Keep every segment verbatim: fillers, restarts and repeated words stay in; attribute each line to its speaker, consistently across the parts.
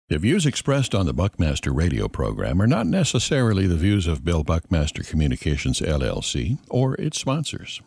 Speaker 1: The views expressed on the Buckmaster radio program are not necessarily the views of Bill Buckmaster Communications, L L C, or its sponsors.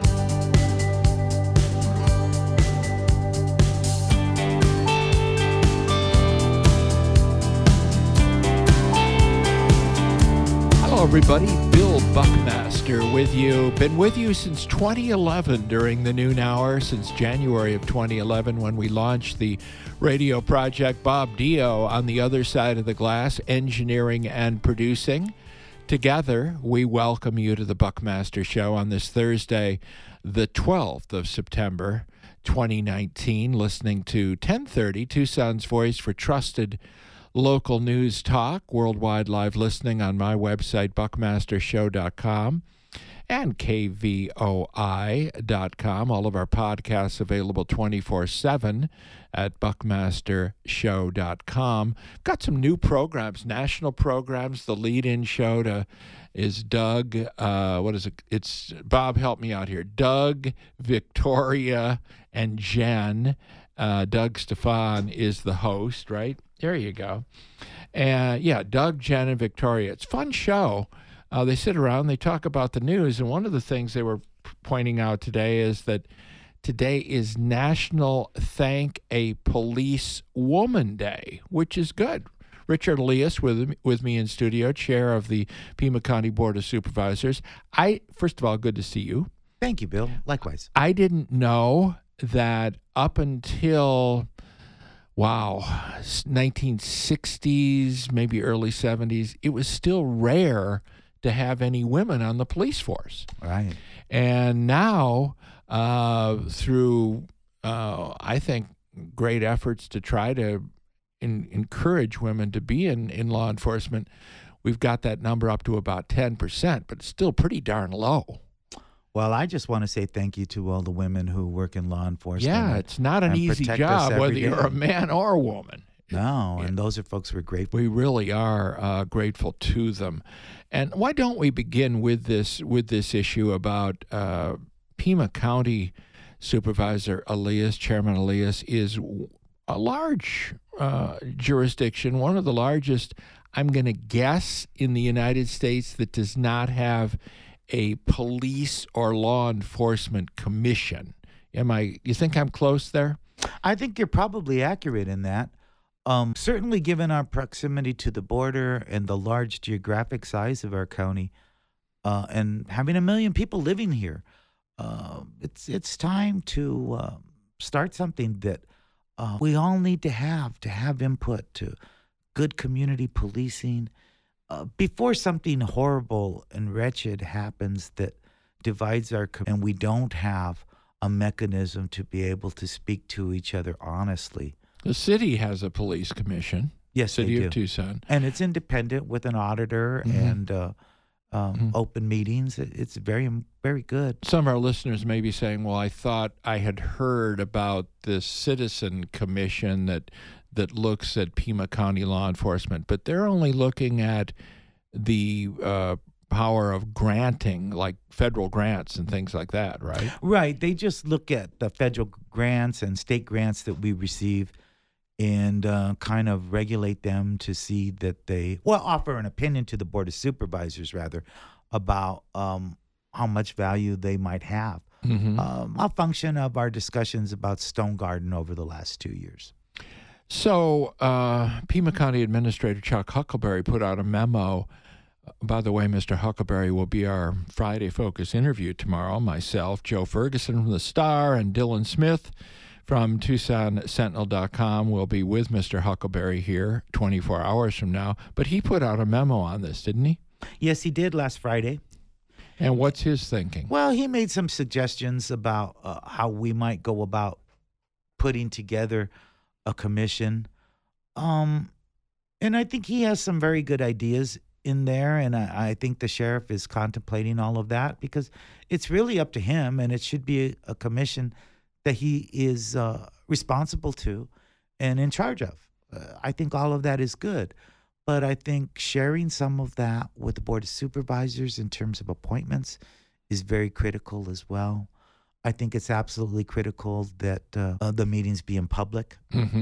Speaker 2: Hello, everybody. Bill Buckmaster with you. Been with you since twenty eleven during the noon hour, since January of twenty eleven when we launched the radio project. Bob Dio on the other side of the glass, engineering and producing. Together, we welcome you to the Buckmaster Show on this Thursday, the twelfth of September, twenty nineteen, listening to ten thirty, Tucson's Voice for trusted local news talk, worldwide live listening on my website, buckmaster show dot com and k v o i dot com. All of our podcasts available twenty-four seven at buckmaster show dot com. Got some new programs, national programs. The lead-in show to is Doug, uh, what is it? It's, Bob, help me out here. Doug, Victoria, and Jen. Uh, Doug Stefan is the host, right? There you go. And uh, yeah, Doug, Jen, and Victoria. It's a fun show. Uh, they sit around, they talk about the news, and one of the things they were pointing out today is that today is National Thank a Police Woman Day, which is good. Richard Elias with with me in studio, chair of the Pima County Board of Supervisors. I first of all, good to see you.
Speaker 3: Thank you, Bill. Likewise.
Speaker 2: I didn't know that up until, wow, nineteen sixties, maybe early seventies, it was still rare to have any women on the police force.
Speaker 3: Right.
Speaker 2: And now, uh, through, uh, I think, great efforts to try to in, encourage women to be in, in law enforcement, we've got that number up to about ten percent, but it's still pretty darn low.
Speaker 3: Well, I just want to say thank you to all the women who work in law enforcement.
Speaker 2: Yeah, it's not an easy job, whether you're a man or a woman.
Speaker 3: No,
Speaker 2: Yeah.
Speaker 3: and those are folks we're grateful.
Speaker 2: We really are uh, grateful to them. And why don't we begin with this with this issue about uh, Pima County Supervisor Elias, Chairman Elias, is a large uh, jurisdiction, one of the largest, I'm going to guess, in the United States that does not have a police or law enforcement commission. Am I, you think I'm close there?
Speaker 3: I think you're probably accurate in that. Um, certainly given our proximity to the border and the large geographic size of our county, uh, and having a million people living here, uh, it's it's time to uh, start something that uh, we all need to have, to have input to good community policing, uh, before something horrible and wretched happens that divides our community and we don't have a mechanism to be able to speak to each other honestly.
Speaker 2: The city has a police commission.
Speaker 3: Yes,
Speaker 2: City
Speaker 3: they
Speaker 2: of
Speaker 3: do.
Speaker 2: Tucson.
Speaker 3: And it's independent with an auditor
Speaker 2: Mhm.
Speaker 3: and uh, um,
Speaker 2: Mhm.
Speaker 3: open meetings. It- It's very, very good.
Speaker 2: Some of our listeners may be saying, well, I thought I had heard about this citizen commission that that looks at Pima County law enforcement, but they're only looking at the uh, power of granting, like federal grants and things like that, right?
Speaker 3: Right. They just look at the federal grants and state grants that we receive and uh, kind of regulate them to see that they, well, offer an opinion to the Board of Supervisors, rather, about um, how much value they might have.
Speaker 2: Mm-hmm.
Speaker 3: Um, a function of our discussions about Stone Garden over the last two years.
Speaker 2: So uh, Pima County Administrator Chuck Huckleberry put out a memo. By the way, Mister Huckleberry will be our Friday Focus interview tomorrow. Myself, Joe Ferguson from the Star, and Dylan Smith from Tucson Sentinel dot com will be with Mister Huckleberry here twenty-four hours from now. But he put out a memo on this, didn't he?
Speaker 3: Yes, he did last Friday.
Speaker 2: And what's his thinking?
Speaker 3: Well, he made some suggestions about uh, how we might go about putting together a commission. Um, and I think he has some very good ideas in there. And I, I think the sheriff is contemplating all of that because it's really up to him. And it should be a, a commission that he is uh, responsible to and in charge of. Uh, I think all of that is good. But I think sharing some of that with the Board of Supervisors in terms of appointments is very critical as well. I think it's absolutely critical that uh, uh, the meetings be in public
Speaker 2: Mm-hmm.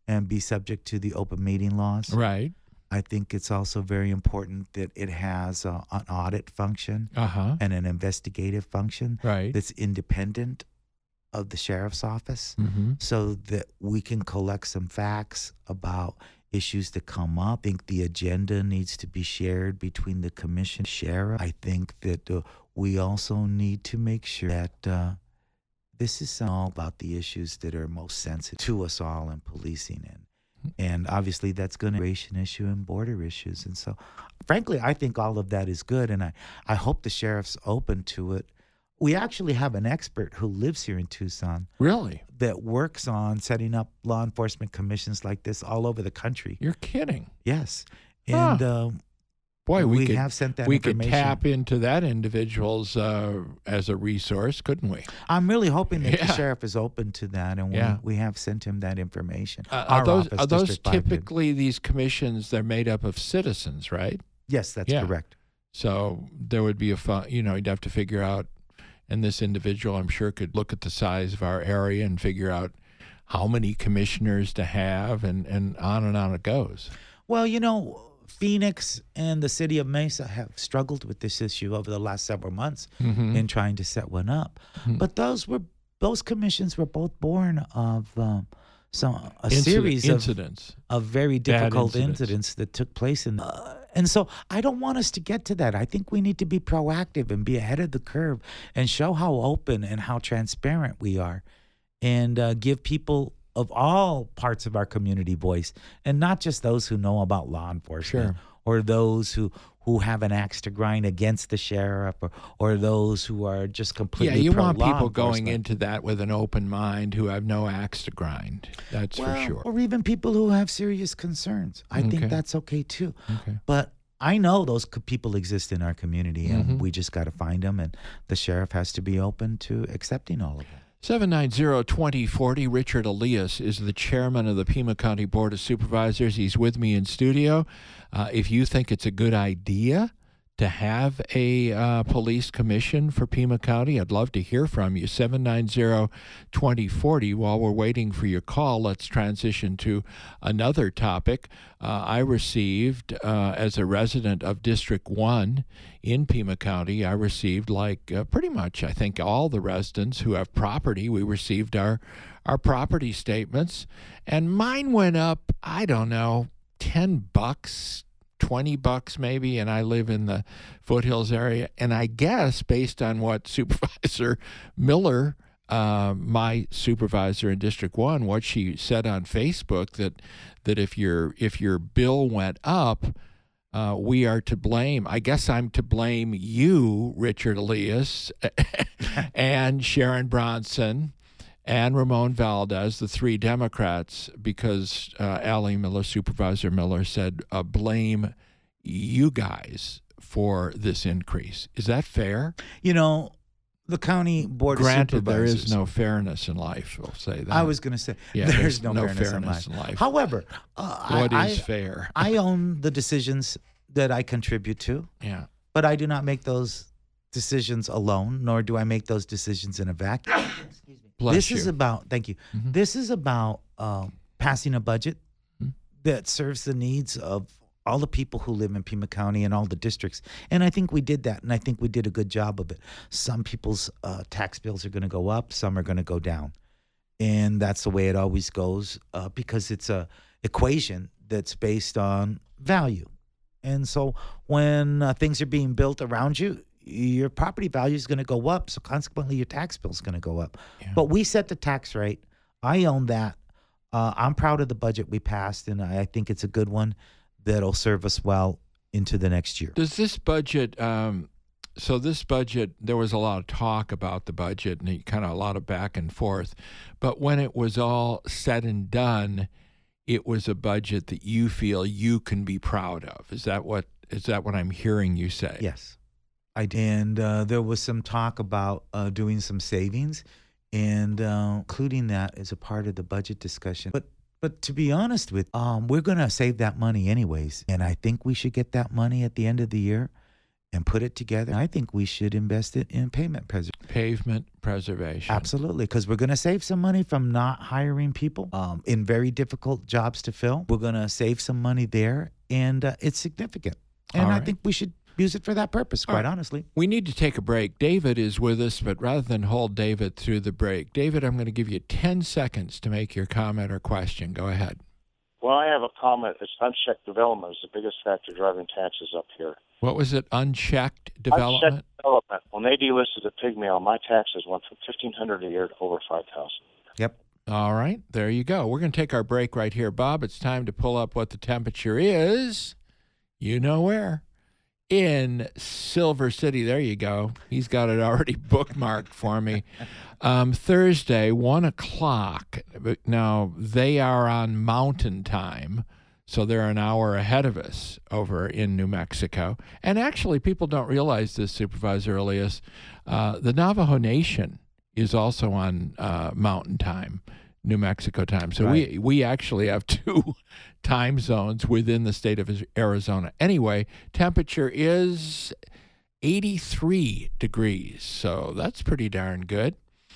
Speaker 3: and be subject to the open meeting laws.
Speaker 2: Right.
Speaker 3: I think it's also very important that it has uh, an audit function
Speaker 2: Uh-huh.
Speaker 3: and an investigative function
Speaker 2: Right.
Speaker 3: that's independent of the sheriff's office,
Speaker 2: Mm-hmm.
Speaker 3: so that we can collect some facts about issues that come up. I think the agenda needs to be shared between the commission and sheriff. I think that uh, we also need to make sure that uh, this is all about the issues that are most sensitive to us all in policing. And, and obviously that's going to be an immigration issue and border issues. And so, frankly, I think all of that is good. And I, I hope the sheriff's open to it. We actually have an expert who lives here in Tucson
Speaker 2: Really?
Speaker 3: that works on setting up law enforcement commissions like this all over the country.
Speaker 2: You're kidding.
Speaker 3: Yes.
Speaker 2: Huh.
Speaker 3: And um,
Speaker 2: Boy, we,
Speaker 3: we
Speaker 2: could
Speaker 3: have sent that
Speaker 2: we could
Speaker 3: information.
Speaker 2: tap into that individual's uh, as a resource, couldn't we?
Speaker 3: I'm really hoping that
Speaker 2: Yeah.
Speaker 3: the sheriff is open to that, and
Speaker 2: Yeah.
Speaker 3: we, we have sent him that information.
Speaker 2: Uh,
Speaker 3: Our
Speaker 2: are those
Speaker 3: office,
Speaker 2: are those
Speaker 3: District five, did.
Speaker 2: typically these commissions? They're made up of citizens, right?
Speaker 3: Yes, that's
Speaker 2: Yeah.
Speaker 3: correct.
Speaker 2: So there would be a fun, you know, you'd have to figure out, and this individual, I'm sure, could look at the size of our area and figure out how many commissioners to have, and, and on and on it goes.
Speaker 3: Well, you know, Phoenix and the city of Mesa have struggled with this issue over the last several months
Speaker 2: Mm-hmm.
Speaker 3: in trying to set one up.
Speaker 2: Mhm.
Speaker 3: But those were those commissions were both born of um, some a
Speaker 2: Inci-
Speaker 3: series of
Speaker 2: incidents.
Speaker 3: of very
Speaker 2: Bad
Speaker 3: difficult
Speaker 2: incidents.
Speaker 3: incidents. that took place in uh, and so I don't want us to get to that. I think we need to be proactive and be ahead of the curve and show how open and how transparent we are, and uh, give people of all parts of our community voice, and not just those who know about law enforcement
Speaker 2: Sure.
Speaker 3: or those who who have an axe to grind against the sheriff, or, or those who are just
Speaker 2: Yeah,
Speaker 3: completely
Speaker 2: you
Speaker 3: pro
Speaker 2: want
Speaker 3: law
Speaker 2: people going
Speaker 3: enforcement.
Speaker 2: into that with an open mind who have no axe to grind. That's
Speaker 3: well,
Speaker 2: for sure.
Speaker 3: or even people who have serious concerns. I
Speaker 2: Okay.
Speaker 3: think that's okay too.
Speaker 2: Okay.
Speaker 3: But I know those co- people exist in our community, and
Speaker 2: Mhm.
Speaker 3: we just got to find them, and the sheriff has to be open to accepting all of that.
Speaker 2: seven nine zero, two zero four zero. Richard Elias is the chairman of the Pima County Board of Supervisors. He's with me in studio. Uh, if you think it's a good idea to have a uh, police commission for Pima County, I'd love to hear from you. seven nine zero, two zero four zero. While we're waiting for your call, let's transition to another topic. Uh, I received, uh, as a resident of District one in Pima County, I received, like uh, pretty much, I think, all the residents who have property, we received our, our property statements. And mine went up, I don't know, ten bucks, twenty bucks maybe, and I live in the foothills area. And I guess based on what Supervisor Miller, uh, my supervisor in District One, what she said on Facebook, that that if your if your bill went up, uh, we are to blame. I guess I'm to blame you, Richard Elias, and Sharon Bronson, and Ramon Valdez, the three Democrats, because uh, Allie Miller, Supervisor Miller, said uh, blame you guys for this increase. Is that fair?
Speaker 3: You know, the county board
Speaker 2: Granted,
Speaker 3: of
Speaker 2: there
Speaker 3: supervisors.
Speaker 2: is no fairness in life. We'll say that.
Speaker 3: I was going to say
Speaker 2: Yeah,
Speaker 3: there's,
Speaker 2: there's
Speaker 3: no,
Speaker 2: no
Speaker 3: fairness,
Speaker 2: fairness
Speaker 3: in,
Speaker 2: in
Speaker 3: life.
Speaker 2: life.
Speaker 3: However, uh,
Speaker 2: What
Speaker 3: I,
Speaker 2: is
Speaker 3: I,
Speaker 2: fair?
Speaker 3: I own the decisions that I contribute to,
Speaker 2: Yeah.
Speaker 3: but I do not make those decisions alone, nor do I make those decisions in a vacuum.
Speaker 2: Bless
Speaker 3: this
Speaker 2: you.
Speaker 3: is about thank you.
Speaker 2: Mhm.
Speaker 3: This is about um, passing a budget
Speaker 2: Mhm.
Speaker 3: that serves the needs of all the people who live in Pima County and all the districts. And I think we did that, and I think we did a good job of it. Some people's uh, tax bills are going to go up, some are going to go down, and that's the way it always goes, uh, because it's a equation that's based on value. And so when uh, things are being built around you, your property value is going to go up. So consequently, your tax bill is going to go up.
Speaker 2: Yeah.
Speaker 3: But we set the tax rate. I own that. Uh, I'm proud of the budget we passed, and I think it's a good one that'll serve us well into the next year.
Speaker 2: Does this budget, um, so this budget, there was a lot of talk about the budget and kind of a lot of back and forth. But when it was all said and done, it was a budget that you feel you can be proud of. Is that what is that what I'm hearing you say?
Speaker 3: Yes. I did. And uh, there was some talk about uh, doing some savings, and uh, including that as a part of the budget discussion. But but to be honest with, um, we're going to save that money anyways, and I think we should get that money at the end of the year. and put it together. I think we should invest it in pavement preservation.
Speaker 2: Pavement preservation.
Speaker 3: Absolutely, because we're going to save some money from not hiring people um, in very difficult jobs to fill. We're going to save some money there, and uh, it's significant. And
Speaker 2: All
Speaker 3: I
Speaker 2: right.
Speaker 3: think we should use it for that purpose, quite
Speaker 2: right.
Speaker 3: honestly.
Speaker 2: We need to take a break. David is with us, but rather than hold David through the break, David, I'm going to give you ten seconds to make your comment or question. Go ahead.
Speaker 4: Well, I have a comment. It's unchecked development is the biggest factor driving taxes up here.
Speaker 2: What was it? Unchecked development?
Speaker 4: Unchecked development. When they delisted the pig mill, my taxes went from fifteen hundred dollars a year to over five thousand dollars.
Speaker 3: Yep.
Speaker 2: All right. There you go. We're going to take our break right here. Bob, it's time to pull up what the temperature is. You know where. In Silver City. There you go. He's got it already bookmarked for me. Um, Thursday, one o'clock. Now, they are on Mountain Time, so they're an hour ahead of us over in New Mexico. And actually, people don't realize this, Supervisor Elias. Uh, the Navajo Nation is also on uh, Mountain Time, New Mexico time. So
Speaker 3: Right.
Speaker 2: we, we actually have two time zones within the state of Arizona. Anyway, temperature is eighty-three degrees, so that's pretty darn good.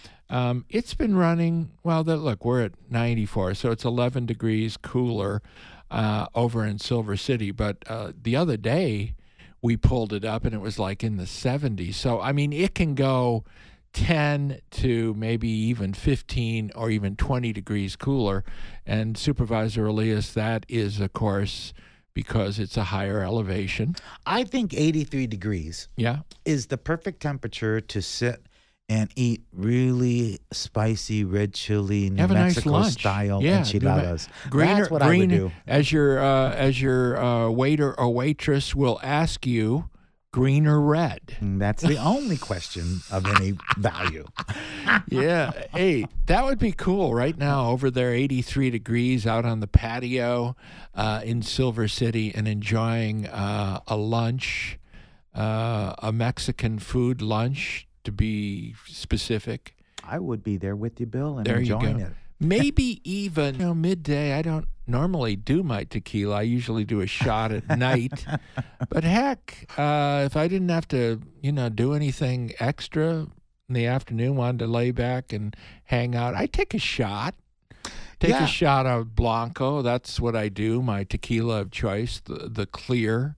Speaker 2: Um, it's been running, well, the, look, we're at ninety-four, so it's eleven degrees cooler uh, over in Silver City. But uh, the other day, we pulled it up, and it was like in the seventies. So, I mean, it can go ten to maybe even fifteen or even twenty degrees cooler. And Supervisor Elias, that is, of course, because it's a higher elevation.
Speaker 3: I think eighty-three degrees
Speaker 2: Yeah.
Speaker 3: is the perfect temperature to sit and eat really spicy red chili New
Speaker 2: Have a nice
Speaker 3: Mexico
Speaker 2: lunch.
Speaker 3: style
Speaker 2: Yeah,
Speaker 3: enchiladas.
Speaker 2: Greener,
Speaker 3: That's what I
Speaker 2: green,
Speaker 3: would do.
Speaker 2: As your, uh, as your uh, waiter or waitress will ask you, green or red?
Speaker 3: And that's the only question of any value.
Speaker 2: Yeah. Hey, that would be cool right now over there, eighty-three degrees out on the patio uh, in Silver City and enjoying uh, a lunch, uh, a Mexican food lunch to be specific.
Speaker 3: I would be there with you, Bill, and
Speaker 2: There you
Speaker 3: enjoying
Speaker 2: go.
Speaker 3: it.
Speaker 2: Maybe even, you know, midday. I don't normally do my tequila. I usually do a shot at night. But heck, uh, if I didn't have to, you know, do anything extra in the afternoon, wanted to lay back and hang out, I'd take a shot. Take
Speaker 3: Yeah.
Speaker 2: a shot of Blanco. That's what I do, my tequila of choice, the, the clear,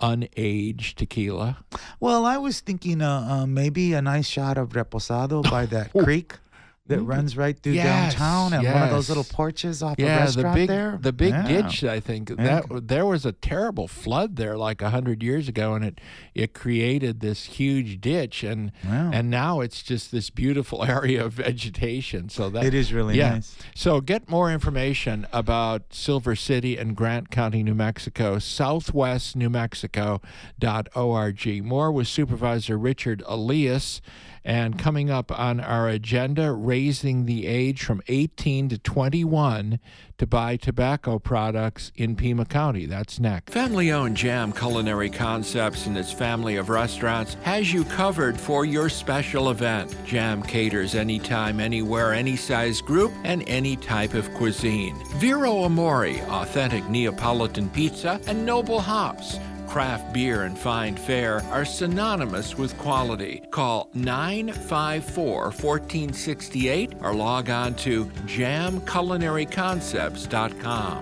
Speaker 2: unaged tequila.
Speaker 3: Well, I was thinking uh, uh, maybe a nice shot of reposado by that creek that runs right through
Speaker 2: Yes,
Speaker 3: downtown and one of those
Speaker 2: yes.
Speaker 3: little porches off a
Speaker 2: Yeah, the
Speaker 3: restaurant
Speaker 2: big,
Speaker 3: there.
Speaker 2: the big
Speaker 3: Yeah.
Speaker 2: ditch. I think that there was a terrible flood there like a hundred years ago, and it it created this huge ditch, and
Speaker 3: Wow.
Speaker 2: and now it's just this beautiful area of vegetation. So that
Speaker 3: It is really
Speaker 2: yeah.
Speaker 3: nice.
Speaker 2: So get more information about Silver City and Grant County, New Mexico, southwest new mexico dot org. More with Supervisor Richard Elias. And coming up on our agenda, raising the age from eighteen to twenty-one to buy tobacco products in Pima County. That's next. Family-owned Jam Culinary Concepts and its family of restaurants has you covered for your special event. Jam caters anytime, anywhere, any size group, and any type of cuisine. Vero Amore, authentic Neapolitan pizza, and Noble Hops. Craft beer and fine fare are synonymous with quality. Call nine five four, one four six eight or log on to jam culinary concepts dot com.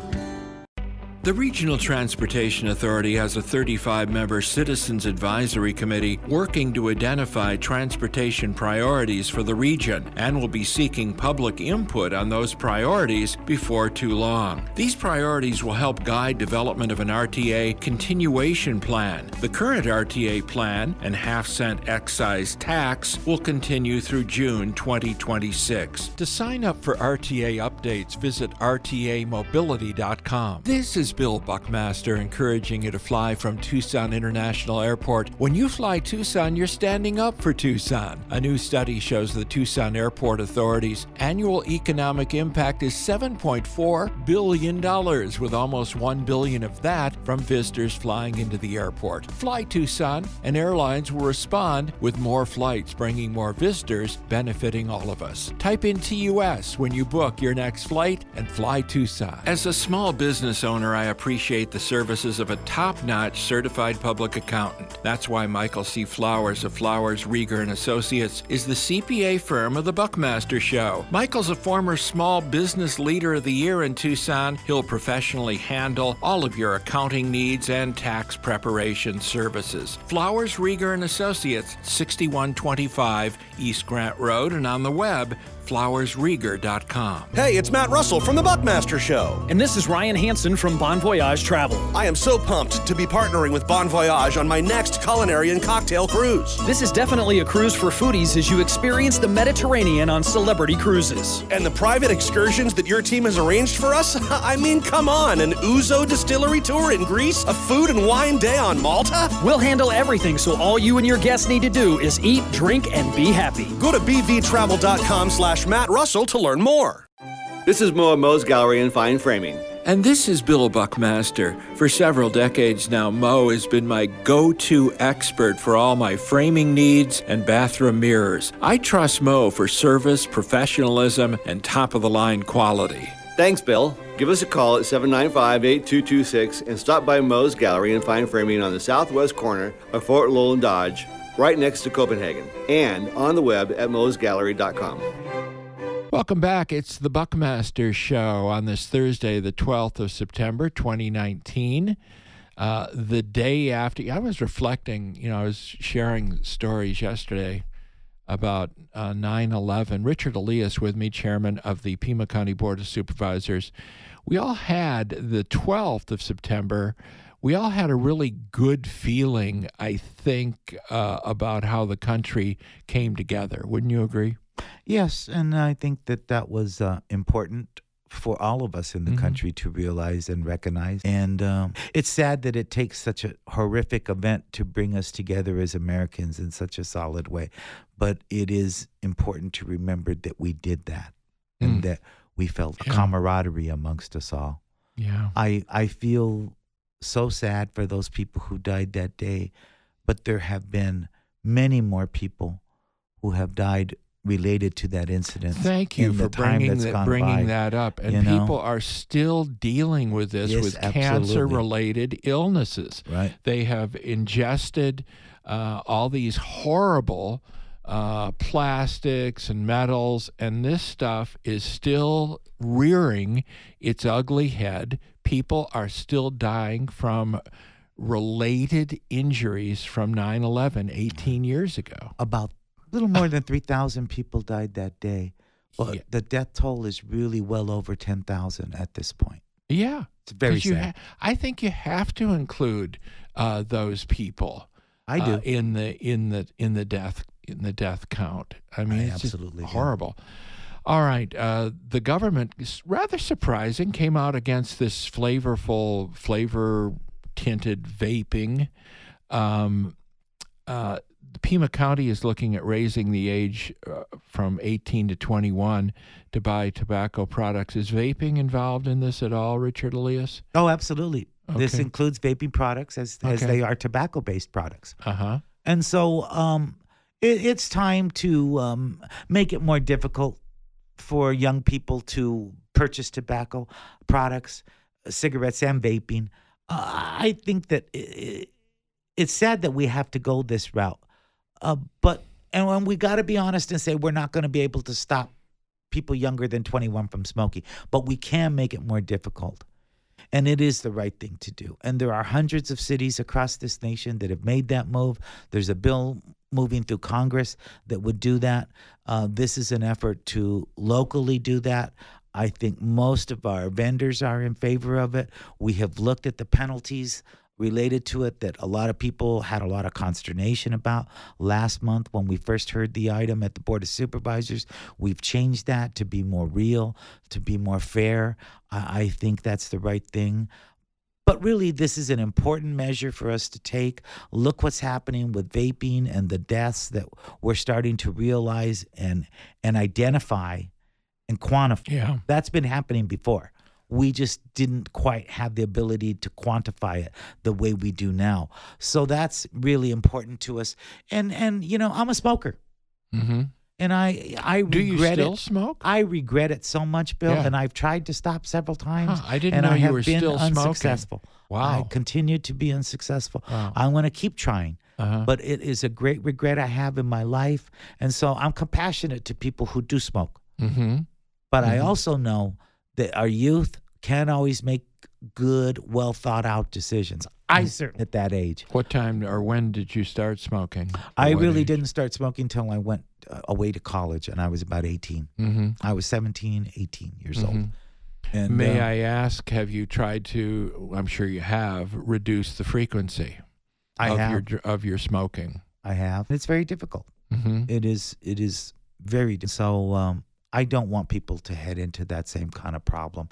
Speaker 2: The Regional Transportation Authority has a thirty-five member Citizens Advisory Committee working to identify transportation priorities for the region and will be seeking public input on those priorities before too long. These priorities will help guide development of an R T A continuation plan. The current R T A plan and half-cent excise tax will continue through June twenty twenty-six. To sign up for R T A updates, visit r t a mobility dot com. This is Bill Buckmaster encouraging you to fly from Tucson International Airport. When you fly Tucson, you're standing up for Tucson. A new study shows the Tucson Airport Authority's annual economic impact is seven point four billion dollars, with almost one billion dollars of that from visitors flying into the airport. Fly Tucson, and airlines will respond with more flights, bringing more visitors, benefiting all of us. Type in T U S when you book your next flight and fly Tucson. As a small business owner, I appreciate the services of a top-notch certified public accountant. That's why Michael C. Flowers of Flowers, Rieger and Associates is the C P A firm of the Buckmaster Show. Michael's a former Small Business Leader of the Year in Tucson. He'll professionally handle all of your accounting needs and tax preparation services. Flowers, Rieger and Associates, sixty-one twenty-five East Grant Road, and on the web, flowers rieger dot com.
Speaker 5: Hey, it's Matt Russell from The Buckmaster Show.
Speaker 6: And this is Ryan Hansen from Bon Voyage Travel.
Speaker 5: I am so pumped to be partnering with Bon Voyage on my next culinary and cocktail cruise.
Speaker 6: This is definitely a cruise for foodies as you experience the Mediterranean on Celebrity Cruises.
Speaker 5: And the private excursions that your team has arranged for us? I mean, come on, an Ouzo distillery tour in Greece? A food and wine day on Malta?
Speaker 6: We'll handle everything, so all you and your guests need to do is eat, drink, and be happy.
Speaker 5: Go to b v travel dot com slash Matt Russell to learn more.
Speaker 7: This is Mo at Mo's Gallery and Fine Framing.
Speaker 2: And this is Bill Buckmaster. For several decades now, Mo has been my go-to expert for all my framing needs and bathroom mirrors. I trust Mo for service, professionalism, and top-of-the-line quality.
Speaker 7: Thanks, Bill. Give us a call at seven nine five, eight two two six and stop by Mo's Gallery and Fine Framing on the southwest corner of Fort Lowell and Dodge, right next to Copenhagen, and on the web at mos gallery dot com.
Speaker 2: Welcome back. It's the Buckmaster Show on this Thursday, the twelfth of September, twenty nineteen. Uh, the day after, I was reflecting, you know, I was sharing stories yesterday about uh, nine eleven. Richard Elias with me, chairman of the Pima County Board of Supervisors. We all had the twelfth of September. We all had a really good feeling, I think, uh, about how the country came together. Wouldn't you agree?
Speaker 3: Yes, and I think that that was uh, important for all of us in the mm-hmm. country to realize and recognize. And um, it's sad that it takes such a horrific event to bring us together as Americans in such a solid way. But it is important to remember that we did that mm. and that we felt yeah. camaraderie amongst us all.
Speaker 2: Yeah,
Speaker 3: I, I feel so sad for those people who died that day, but there have been many more people who have died related to that incident.
Speaker 2: Thank you for bringing that, bringing by, that up. And
Speaker 3: you know?
Speaker 2: people are still dealing with this,
Speaker 3: yes,
Speaker 2: with cancer-related illnesses.
Speaker 3: Right.
Speaker 2: They have ingested uh, all these horrible uh, plastics and metals, and this stuff is still rearing its ugly head. People are still dying from related injuries from nine eleven, eighteen years ago.
Speaker 3: About a little more than three thousand people died that day. But yeah. the death toll is really well over ten thousand at this point.
Speaker 2: Yeah.
Speaker 3: It's very sad.
Speaker 2: Ha- I think you have to include uh, those people.
Speaker 3: I do.
Speaker 2: Uh, in the in the in the death in the death count. I mean,
Speaker 3: I
Speaker 2: it's
Speaker 3: absolutely
Speaker 2: just horrible. Do. All right. Uh, the government, is rather surprising, came out against this flavorful, flavor-tinted vaping. Um, uh, Pima County is looking at raising the age uh, from eighteen to twenty-one to buy tobacco products. Is vaping involved in this at all, Richard Elias?
Speaker 3: Oh, absolutely. Okay. This includes vaping products as,
Speaker 2: okay.
Speaker 3: as they are tobacco-based products.
Speaker 2: Uh-huh.
Speaker 3: And so um, it, it's time to um, make it more difficult for young people to purchase tobacco products, cigarettes, and vaping. Uh, I think that it, it's sad that we have to go this route. Uh, but and when we got to be honest and say we're not going to be able to stop people younger than twenty-one from smoking, but we can make it more difficult. And it is the right thing to do. And there are hundreds of cities across this nation that have made that move. There's a bill moving through Congress that would do that. Uh, this is an effort to locally do that. I think most of our vendors are in favor of it. We have looked at the penalties related to it that a lot of people had a lot of consternation about last month when we first heard the item at the Board of Supervisors. We've changed that to be more real, to be more fair. I, I think that's the right thing. But really, this is an important measure for us to take. Look what's happening with vaping and the deaths that we're starting to realize and and identify and quantify.
Speaker 2: Yeah.
Speaker 3: That's been happening before. We just didn't quite have the ability to quantify it the way we do now. So that's really important to us. And, and you know, I'm a smoker.
Speaker 2: Mm-hmm.
Speaker 3: And I, I
Speaker 2: Do you
Speaker 3: regret
Speaker 2: still
Speaker 3: it.
Speaker 2: smoke?
Speaker 3: I regret it so much, Bill.
Speaker 2: Yeah.
Speaker 3: And I've tried to stop several times.
Speaker 2: Huh, I didn't
Speaker 3: and
Speaker 2: know
Speaker 3: I
Speaker 2: you
Speaker 3: have
Speaker 2: were
Speaker 3: been
Speaker 2: still smoking.
Speaker 3: unsuccessful.
Speaker 2: Wow.
Speaker 3: I continue to be unsuccessful.
Speaker 2: Wow.
Speaker 3: I'm going to keep trying.
Speaker 2: Uh-huh.
Speaker 3: But it is a great regret I have in my life. And so I'm compassionate to people who do smoke.
Speaker 2: Mm-hmm.
Speaker 3: But I
Speaker 2: Mhm.
Speaker 3: also know that our youth can't always make good, well thought out decisions. I certainly at that age.
Speaker 2: What time or when did you start smoking?
Speaker 3: I
Speaker 2: What
Speaker 3: really
Speaker 2: age?
Speaker 3: didn't start smoking until I went uh, away to college, and I was about eighteen.
Speaker 2: Mm-hmm.
Speaker 3: I was seventeen, eighteen years old.
Speaker 2: Mhm.
Speaker 3: And,
Speaker 2: May
Speaker 3: uh,
Speaker 2: I ask, have you tried to, I'm sure you have, reduce the frequency
Speaker 3: I
Speaker 2: of
Speaker 3: have.
Speaker 2: your dr- of your smoking?
Speaker 3: I have. It's very difficult.
Speaker 2: Mm-hmm.
Speaker 3: It is. It is very. di- So um, I don't want people to head into that same kind of problem.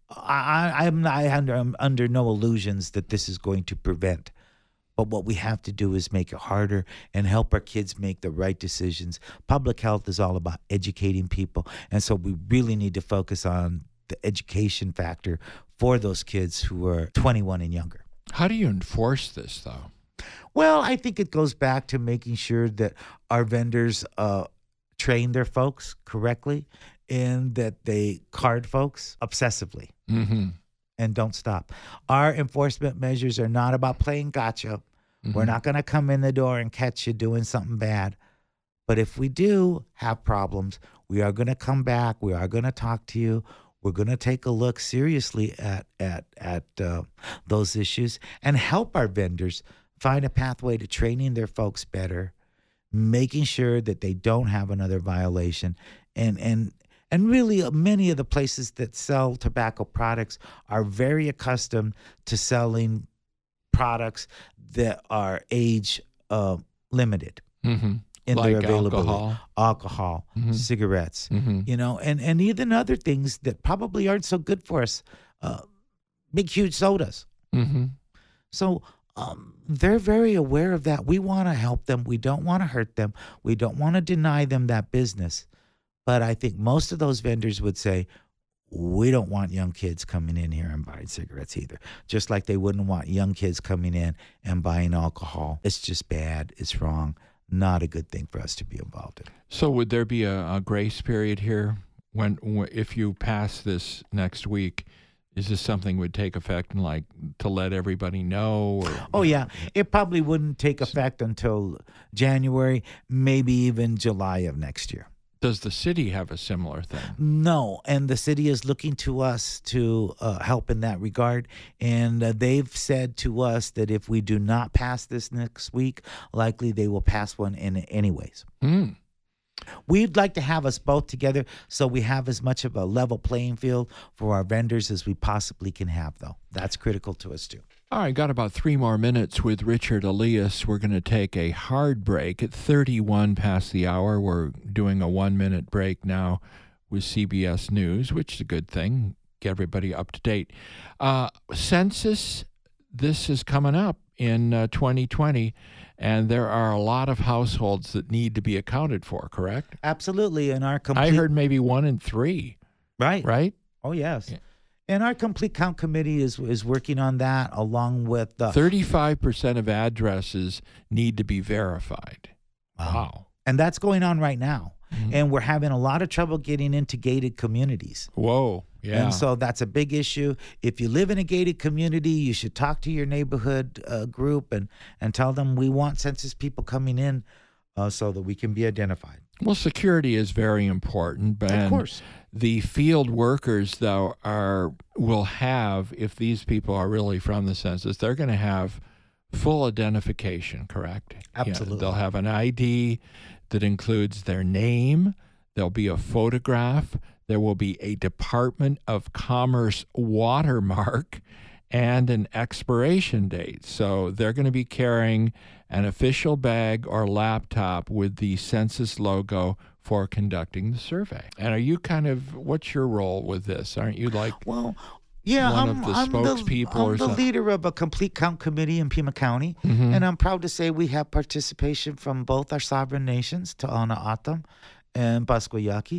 Speaker 3: I, I, I'm, not, under, I'm under no illusions that this is going to prevent. But what we have to do is make it harder and help our kids make the right decisions. Public health is all about educating people. And so we really need to focus on the education factor for those kids who are twenty-one and younger.
Speaker 2: How do you enforce this, though?
Speaker 3: Well, I think it goes back to making sure that our vendors uh, train their folks correctly and that they card folks obsessively
Speaker 2: Mm-hmm.
Speaker 3: and don't stop. Our enforcement measures are not about playing gotcha. We're not going to come in the door and catch you doing something bad. But if we do have problems, we are going to come back. We are going to talk to you. We're going to take a look seriously at at at uh, those issues and help our vendors find a pathway to training their folks better, making sure that they don't have another violation, and and and really uh, many of the places that sell tobacco products are very accustomed to selling products that are age uh, limited
Speaker 2: Mm-hmm.
Speaker 3: in
Speaker 2: Like
Speaker 3: their availability.
Speaker 2: alcohol?
Speaker 3: Alcohol,
Speaker 2: Mhm.
Speaker 3: cigarettes,
Speaker 2: Mm-hmm.
Speaker 3: you know, and, and even other things that probably aren't so good for us. Uh, big, huge sodas.
Speaker 2: Mm-hmm.
Speaker 3: So um, they're very aware of that. We want to help them. We don't want to hurt them. We don't want to deny them that business. But I think most of those vendors would say, we don't want young kids coming in here and buying cigarettes either. Just like they wouldn't want young kids coming in and buying alcohol. It's just bad. It's wrong. Not a good thing for us to be involved in.
Speaker 2: So would there be a, a grace period here when, wh- if you pass this next week? Is this something would take effect and like to let everybody know? Or,
Speaker 3: Oh, yeah. It probably wouldn't take effect until January, maybe even July of next year.
Speaker 2: Does the city have a similar thing?
Speaker 3: No, and the city is looking to us to uh, help in that regard. And uh, they've said to us that if we do not pass this next week, likely they will pass one in anyways.
Speaker 2: Mm.
Speaker 3: We'd like to have us both together so we have as much of a level playing field for our vendors as we possibly can have, though. That's critical to us, too.
Speaker 2: All right, got about three more minutes with Richard Elias. We're going to take a hard break at thirty-one past the hour. We're doing a one-minute break now with C B S News, which is a good thing. Get everybody up to date. Uh, census, this is coming up in uh, twenty twenty, and there are a lot of households that need to be accounted for, correct?
Speaker 3: Absolutely. And our complete...
Speaker 2: I heard maybe one in three,
Speaker 3: Right.
Speaker 2: right?
Speaker 3: Oh, yes.
Speaker 2: Yeah.
Speaker 3: And our complete count committee is is working on that along with the...
Speaker 2: thirty-five percent of addresses need to be verified. Wow.
Speaker 3: And that's going on right now.
Speaker 2: Mhm.
Speaker 3: And we're having a lot of trouble getting into gated communities.
Speaker 2: Whoa. Yeah.
Speaker 3: And so that's a big issue. If you live in a gated community, you should talk to your neighborhood uh, group and, and tell them we want census people coming in uh, so that we can be identified.
Speaker 2: Well, security is very important, but
Speaker 3: Of course.
Speaker 2: the field workers, though, are will have, if these people are really from the census, they're going to have full identification, correct?
Speaker 3: Absolutely.
Speaker 2: Yeah, they'll have an I D that includes their name. There'll be a photograph. There will be a Department of Commerce watermark and an expiration date. So they're going to be carrying an official bag or laptop with the census logo for conducting the survey. And are you kind of, what's your role with this? Aren't you like
Speaker 3: Well, yeah,
Speaker 2: one
Speaker 3: I'm,
Speaker 2: of the
Speaker 3: I'm
Speaker 2: spokespeople
Speaker 3: the, I'm
Speaker 2: or
Speaker 3: the
Speaker 2: something?
Speaker 3: leader of a complete count committee in Pima County.
Speaker 2: Mhm.
Speaker 3: And I'm proud to say we have participation from both our sovereign nations, Tohono O'odham and Pasquayaki.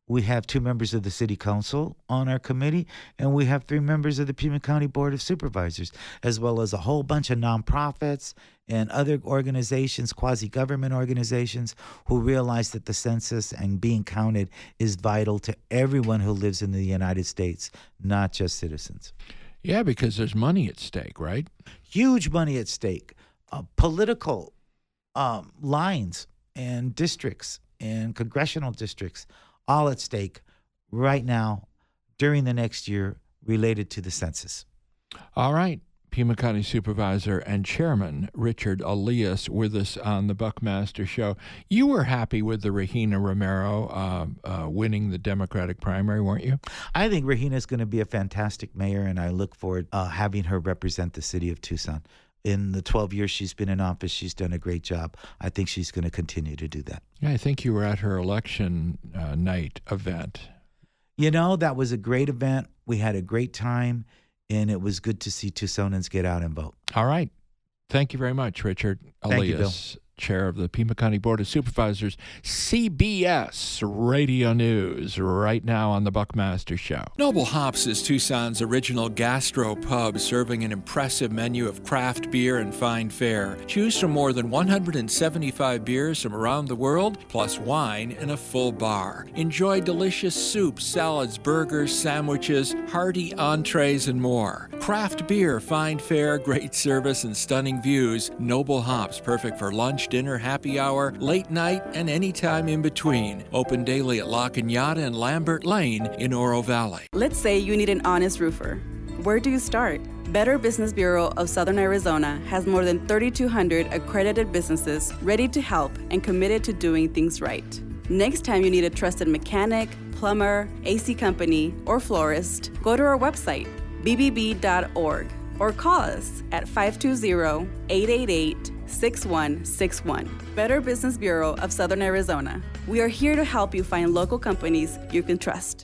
Speaker 3: We have two members of the city council on our committee, and we have three members of the Pima County Board of Supervisors, as well as a whole bunch of nonprofits and other organizations, quasi-government organizations, who realize that the census and being counted is vital to everyone who lives in the United States, not just citizens.
Speaker 2: Yeah, because there's money at stake, right?
Speaker 3: Huge money at stake. Uh, political um, lines and districts and congressional districts all at stake right now during the next year related to the census.
Speaker 2: All right. Pima County Supervisor and Chairman Richard Elias with us on the Buckmaster Show. You were happy with the Regina Romero uh, uh, winning the Democratic primary, weren't you?
Speaker 3: I think Regina is going to be a fantastic mayor, and I look forward uh, having her represent the city of Tucson. In the twelve years she's been in office, she's done a great job. I think she's going to continue to do that.
Speaker 2: Yeah, I think you were at her election uh, night event.
Speaker 3: You know, that was a great event. We had a great time, and it was good to see Tucsonans get out and vote.
Speaker 2: All right. Thank you very much, Richard
Speaker 3: Thank you, Bill.
Speaker 2: Elias, Chair of the Pima County Board of Supervisors, C B S Radio News, right now on the Buckmaster Show.
Speaker 8: Noble Hops is Tucson's original gastro pub, serving an impressive menu of craft beer and fine fare. Choose from more than one hundred seventy-five beers from around the world, plus wine and a full bar. Enjoy delicious soups, salads, burgers, sandwiches, hearty entrees, and more. Craft beer, fine fare, great service, and stunning views. Noble Hops, perfect for lunch, dinner, happy hour, late night, and any time in between. Open daily at La Cañada and Lambert Lane in Oro Valley.
Speaker 9: Let's say you need an honest roofer. Where do you start? Better Business Bureau of Southern Arizona has more than thirty-two hundred accredited businesses ready to help and committed to doing things right. Next time you need a trusted mechanic, plumber, A C company, or florist, go to our website, b b b dot org, or call us at five two zero, eight eight eight, six one six one. Better Business Bureau of Southern Arizona. We are here to help you find local companies you can trust.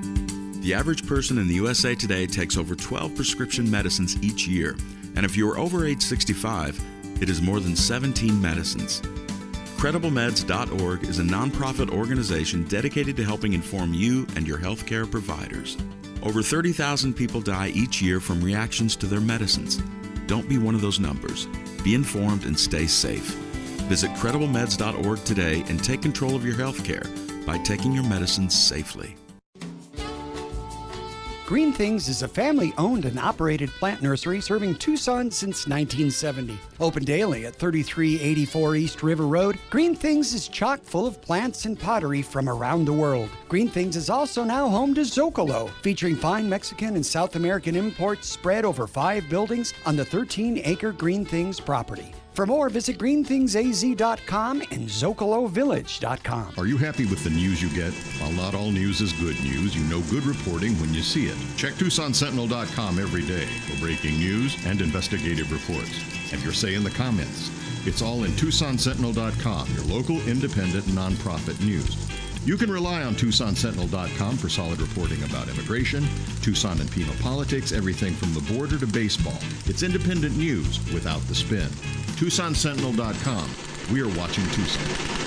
Speaker 10: The average person in the U S A today takes over twelve prescription medicines each year. And if you are over age sixty-five, it is more than seventeen medicines. Credible Meds dot org is a nonprofit organization dedicated to helping inform you and your healthcare providers. Over thirty thousand people die each year from reactions to their medicines. Don't be one of those numbers. Be informed and stay safe. Visit Credible Meds dot org today and take control of your health care by taking your medicines safely.
Speaker 11: Green Things is a family-owned and operated plant nursery serving Tucson since nineteen seventy. Open daily at thirty-three eighty-four East River Road, Green Things is chock full of plants and pottery from around the world. Green Things is also now home to Zocalo, featuring fine Mexican and South American imports spread over five buildings on the thirteen acre Green Things property. For more, visit green things a z dot com and zocalo village dot com.
Speaker 1: Are you happy with the news you get? While not all news is good news, you know good reporting when you see it. Check Tucson Sentinel dot com every day for breaking news and investigative reports. Have your say in the comments. It's all in Tucson Sentinel dot com, your local independent nonprofit news. You can rely on Tucson Sentinel dot com for solid reporting about immigration, Tucson and Pima politics, everything from the border to baseball. It's independent news without the spin. Tucson Sentinel dot com. We are watching Tucson.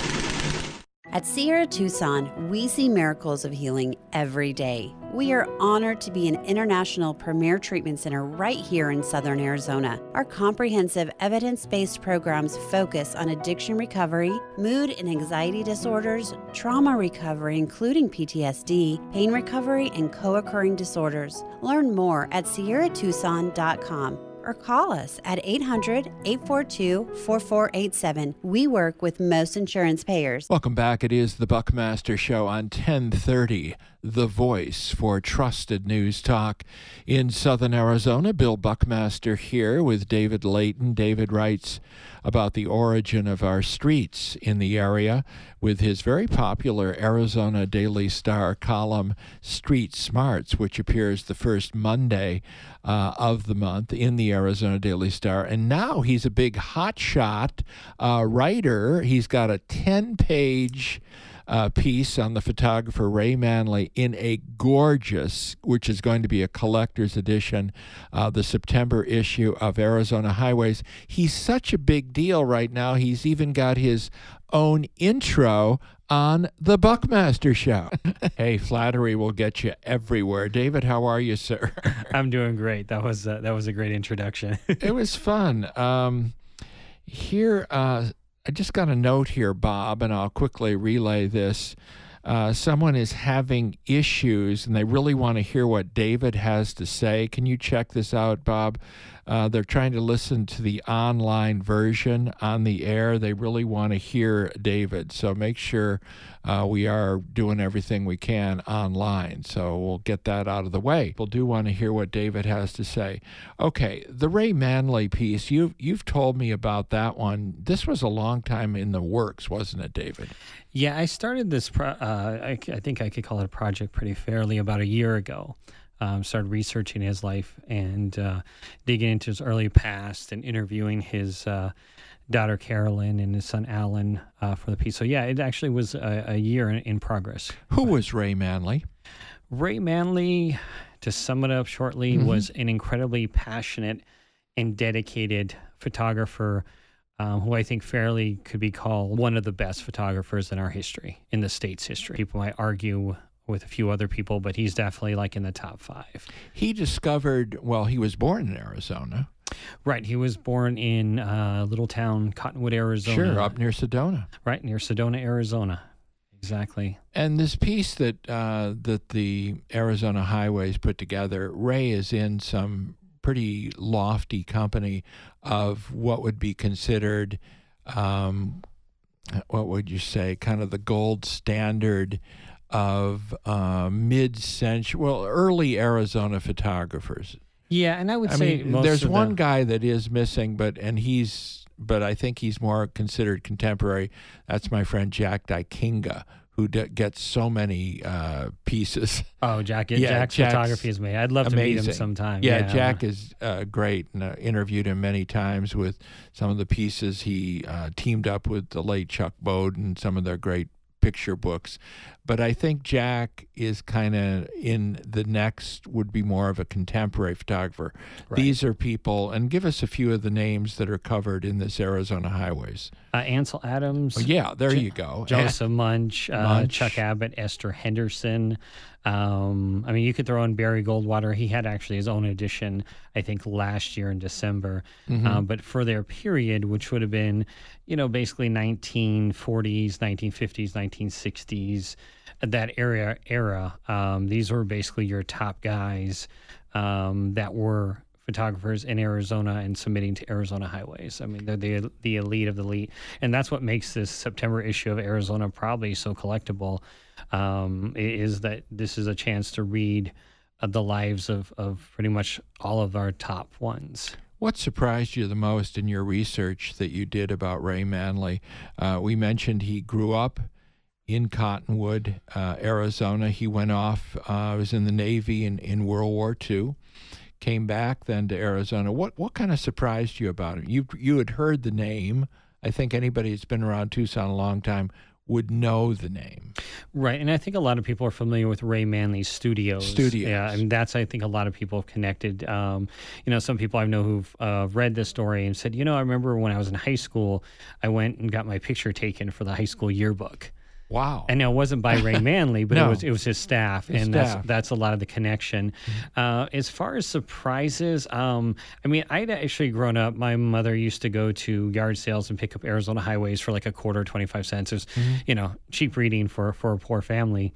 Speaker 12: At Sierra Tucson, we see miracles of healing every day. We are honored to be an international premier treatment center right here in Southern Arizona. Our comprehensive evidence-based programs focus on addiction recovery, mood and anxiety disorders, trauma recovery including P T S D, pain recovery, and co-occurring disorders. Learn more at Sierra Tucson dot com. Or call us at eight hundred, eight four two, four four eight seven. We work with most insurance payers.
Speaker 2: Welcome back. It is the Buckmaster Show on ten thirty, the voice for trusted news talk in Southern Arizona. Bill Buckmaster here with David Layton. David writes about the origin of our streets in the area with his very popular Arizona Daily Star column, Street Smarts, which appears the first Monday uh, of the month in the Arizona Daily Star. And now he's a big hotshot uh, writer. He's got a ten-page uh, piece on the photographer Ray Manley in a gorgeous, which is going to be a collector's edition, uh, the September issue of Arizona Highways. He's such a big deal right now. He's even got his own intro on the Buckmaster Show. Hey, flattery will get you everywhere. David, how are you, sir?
Speaker 13: I'm doing great. That was uh, that was a great introduction.
Speaker 2: It was fun. Um, here, uh, I just got a note here, Bob, and I'll quickly relay this. Uh, someone is having issues, and they really want to hear what David has to say. Can you check this out, Bob? Uh, they're trying to listen to the online version on the air. They really want to hear David, so make sure uh, we are doing everything we can online. So we'll get that out of the way. People do want to hear what David has to say. Okay, the Ray Manley piece, you've, you've told me about that one. This was a long time in the works, wasn't it, David?
Speaker 13: Yeah, I started this, pro- uh, I, I think I could call it a project pretty fairly, about a year ago. Um, started researching his life and uh, digging into his early past and interviewing his uh, daughter Carolyn and his son Alan uh, for the piece. So yeah, it actually was a, a year in, in progress.
Speaker 2: Who was Ray Manley?
Speaker 13: Ray Manley, to sum it up shortly, mm-hmm. was an incredibly passionate and dedicated photographer um, who I think fairly could be called one of the best photographers in our history, in the state's history. People might argue with a few other people, but he's definitely like in the top five.
Speaker 2: He discovered, well, he was born in Arizona.
Speaker 13: Right. He was born in a little town, Cottonwood, Arizona.
Speaker 2: Sure, up near Sedona.
Speaker 13: Right, near Sedona, Arizona. Exactly.
Speaker 2: And this piece that uh, that the Arizona Highways put together, Ray is in some pretty lofty company of what would be considered, um, what would you say, kind of the gold standard of uh, mid-century, well, early Arizona photographers.
Speaker 13: Yeah, and I would
Speaker 2: I
Speaker 13: say
Speaker 2: mean,
Speaker 13: most
Speaker 2: there's
Speaker 13: of
Speaker 2: one
Speaker 13: the...
Speaker 2: guy that is missing, but and he's, but I think he's more considered contemporary. That's my friend Jack Dykinga, who d- gets so many uh, pieces.
Speaker 13: Oh, Jack!
Speaker 2: Yeah,
Speaker 13: Jack's, Jack's photography is amazing. I'd love
Speaker 2: amazing.
Speaker 13: to meet him sometime.
Speaker 2: Yeah,
Speaker 13: yeah.
Speaker 2: Jack is uh, great, and uh, interviewed him many times with some of the pieces. He uh, teamed up with the late Chuck Bowden, some of their great picture books. But I think Jack is kind of in the next, would be more of a contemporary photographer. Right. These are people, and give us a few of the names that are covered in this Arizona Highways.
Speaker 13: Uh, Ansel Adams.
Speaker 2: Oh, yeah, there
Speaker 13: Jo-
Speaker 2: you go.
Speaker 13: Joseph Munch, uh,
Speaker 2: Munch,
Speaker 13: Chuck Abbott, Esther Henderson. Um, I mean, you could throw in Barry Goldwater. He had actually his own edition, I think, last year in December. Mm-hmm. Uh, but for their period, which would have been, you know, basically nineteen forties, nineteen fifties, nineteen sixties, that area era, um, these were basically your top guys um, that were photographers in Arizona and submitting to Arizona Highways. I mean, they're the the elite of the elite, and that's what makes this September issue of Arizona probably so collectible. Um, is that this is a chance to read uh, the lives of of pretty much all of our top ones.
Speaker 2: What surprised you the most in your research that you did about Ray Manley? Uh, we mentioned he grew up in Cottonwood, uh, Arizona. He went off, uh, was in the Navy in, in World War Two, came back then to Arizona. What what kind of surprised you about him? You you had heard the name. I think anybody that's been around Tucson a long time would know the name.
Speaker 13: Right, and I think a lot of people are familiar with Ray Manley's studios.
Speaker 2: Studios.
Speaker 13: Yeah, and that's, I think, a lot of people have connected. Um, you know, some people I know who've uh, read this story and said, you know, I remember when I was in high school, I went and got my picture taken for the high school yearbook.
Speaker 2: Wow.
Speaker 13: And now it wasn't by Ray Manley, but
Speaker 2: no.
Speaker 13: it was it was his staff,
Speaker 2: his
Speaker 13: and
Speaker 2: staff.
Speaker 13: that's that's a lot of the connection. Mm-hmm. Uh, as far as surprises, um, I mean, I'd actually grown up, my mother used to go to yard sales and pick up Arizona Highways for like a quarter, twenty-five cents. It was, mm-hmm. you know, cheap reading for, for a poor family.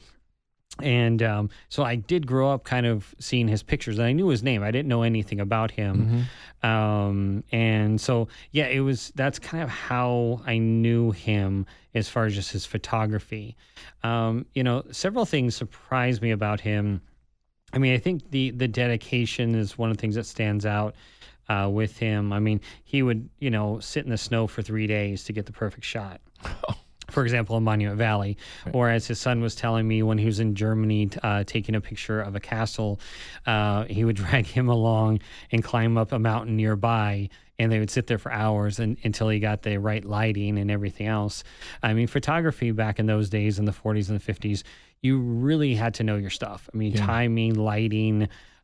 Speaker 13: And um, so I did grow up kind of seeing his pictures, and I knew his name. I didn't know anything about him. Mm-hmm. Um, and so, yeah, it was, that's kind of how I knew him as far as just his photography. Um, you know, several things surprised me about him. I mean, I think the, the dedication is one of the things that stands out uh, with him. I mean, he would, you know, sit in the snow for three days to get the perfect shot. For example, in Monument Valley, right. Or as his son was telling me when he was in Germany uh, taking a picture of a castle, uh, he would drag him along and climb up a mountain nearby, and they would sit there for hours and, until he got the right lighting and everything else. I mean, photography back in those days in the forties and the fifties, you really had to know your stuff. I mean, yeah. timing, lighting,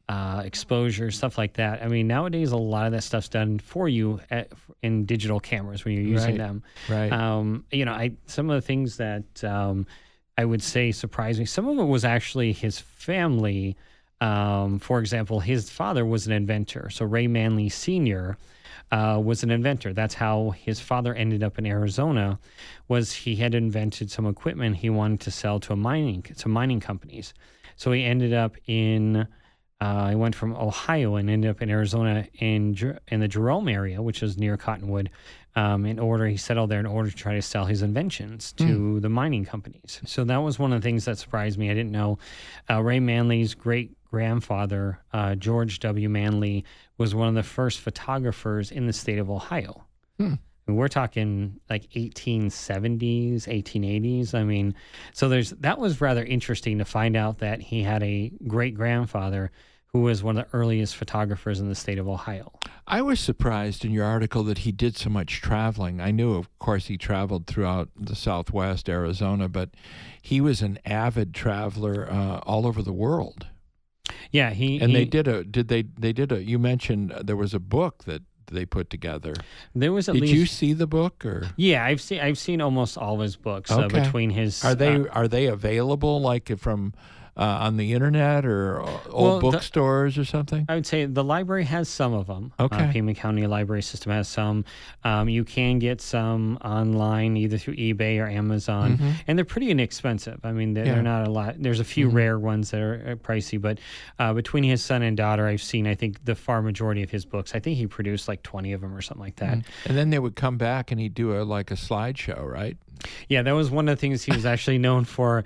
Speaker 13: uh, exposure, stuff like that. I mean, nowadays a lot of that stuff's done for you at, in digital cameras when you're using
Speaker 2: Right.
Speaker 13: them.
Speaker 2: Right.
Speaker 13: Um, you know, I some of the things that um, I would say surprised me. Some of it was actually his family. Um, for example, his father was an inventor. So Ray Manley Senior Uh, was an inventor. That's how his father ended up in Arizona. Was he had invented some equipment he wanted to sell to a mining to mining companies. So he ended up in. Uh, he went from Ohio and ended up in Arizona in Jer- in the Jerome area, which is near Cottonwood. Um, in order, he settled there in order to try to sell his inventions to
Speaker 2: Mm.
Speaker 13: the mining companies. So that was one of the things that surprised me. I didn't know uh, Ray Manley's great grandfather, uh, George W. Manley, was one of the first photographers in the state of Ohio.
Speaker 2: Hmm.
Speaker 13: And we're talking like eighteen seventies, eighteen eighties. I mean, so there's that was rather interesting to find out that he had a great grandfather who was one of the earliest photographers in the state of Ohio.
Speaker 2: I was surprised in your article that he did so much traveling. I knew, of course, he traveled throughout the Southwest, Arizona, but he was an avid traveler uh, all over the world.
Speaker 13: Yeah, he
Speaker 2: and
Speaker 13: he,
Speaker 2: they did a did they they did a. You mentioned there was a book that they put together.
Speaker 13: There was at
Speaker 2: did
Speaker 13: least,
Speaker 2: you see the book or?
Speaker 13: Yeah, I've seen I've seen almost all of his books
Speaker 2: Okay.
Speaker 13: uh, between his.
Speaker 2: Are they
Speaker 13: uh,
Speaker 2: are they available like from uh, on the internet or uh, old
Speaker 13: Well, the-
Speaker 2: bookstores or something?
Speaker 13: I would say the library has some of them.
Speaker 2: Okay.
Speaker 13: Uh, Pima County Library System has some. Um, you can get some online either through eBay or Amazon,
Speaker 2: Mhm.
Speaker 13: and they're pretty inexpensive. I mean, they're,
Speaker 2: Yeah.
Speaker 13: they're not a lot. There's a few
Speaker 2: Mhm.
Speaker 13: rare ones that are uh, pricey, but uh, between his son and daughter, I've seen, I think, the far majority of his books. I think he produced like twenty of them or something like that.
Speaker 2: Mhm. And then they would come back and he'd do a like a slideshow, right?
Speaker 13: Yeah, that was one of the things he was actually known for.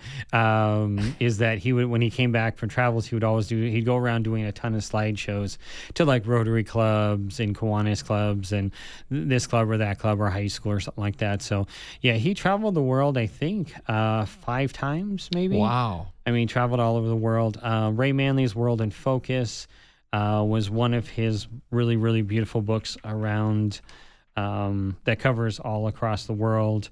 Speaker 13: Um, is that he would, when he came back from travels, he would always do. He'd go around doing a ton of slideshows to like Rotary clubs and Kiwanis clubs and this club or that club or high school or something like that. So yeah, he traveled the world. I think uh, five times, maybe.
Speaker 2: Wow.
Speaker 13: I mean, traveled all over the world. Uh, Ray Manley's World in Focus uh, was one of his really, really beautiful books around um, that covers all across the world.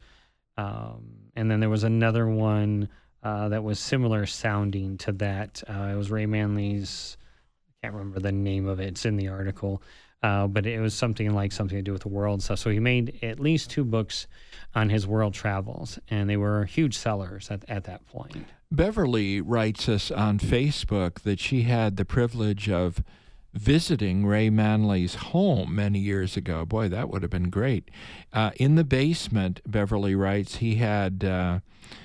Speaker 13: Um, and then there was another one uh, that was similar sounding to that. Uh, it was Ray Manley's, I can't remember the name of it. It's in the article. Uh, but it was something like something to do with the world stuff. So he made at least two books on his world travels, and they were huge sellers at, at that point.
Speaker 2: Beverly writes us on Facebook that she had the privilege of visiting Ray Manley's home many years ago. Boy, that would have been great. Uh, in the basement, Beverly writes, he had uh,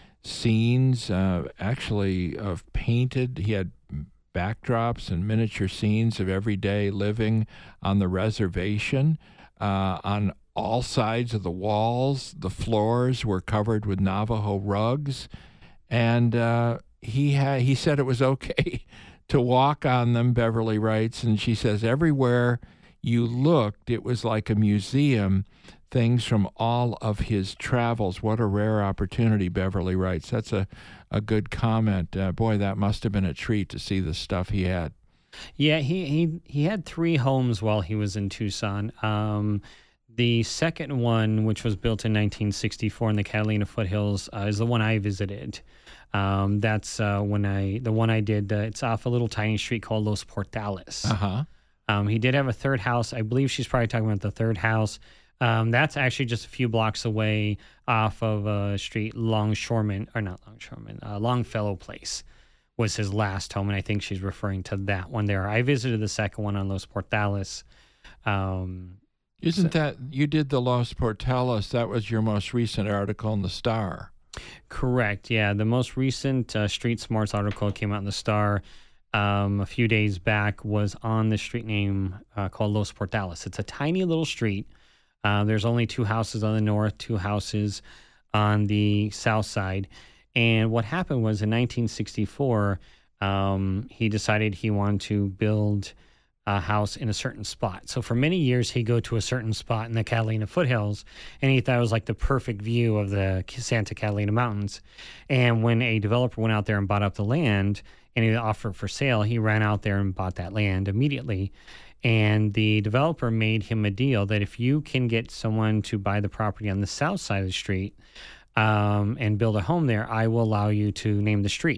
Speaker 2: scenes uh, actually of painted. He had backdrops and miniature scenes of everyday living on the reservation. Uh, on all sides of the walls, the floors were covered with Navajo rugs. And uh, he had, he said it was okay to walk on them, Beverly writes, and she says everywhere you looked, it was like a museum, things from all of his travels. What a rare opportunity, Beverly writes. That's a, a good comment. Uh, boy, that must have been a treat to see the stuff he had.
Speaker 13: Yeah, he he, he had three homes while he was in Tucson. Um, the second one, which was built in nineteen sixty-four in the Catalina foothills, uh, is the one I visited. Um, that's uh, when I the one I did. Uh, it's off a little tiny street called Los Portales.
Speaker 2: Uh-huh.
Speaker 13: Um, he did have a third house. I believe she's probably talking about the third house. Um, that's actually just a few blocks away off of a street, Longshoreman, or not Longshoreman, uh, Longfellow Place was his last home, and I think she's referring to that one there. I visited the second one on Los Portales. Um,
Speaker 2: Isn't that, you did the Los Portales, that was your most recent article in the Star.
Speaker 13: Correct. Yeah, the most recent uh, Street Smarts article came out in the Star um, a few days back. Was on the street name uh, called Los Portales. It's a tiny little street. Uh, there's only two houses on the north, two houses on the south side. And what happened was in nineteen sixty-four, um, he decided he wanted to build a house in a certain spot. So for many years, he'd go to a certain spot in the Catalina foothills, and he thought it was like the perfect view of the Santa Catalina Mountains. And when a developer went out there and bought up the land and he offered for sale, he ran out there and bought that land immediately. And the developer made him a deal that if you can get someone to buy the property on the south side of the street um, and build a home there, I will allow you to name the street.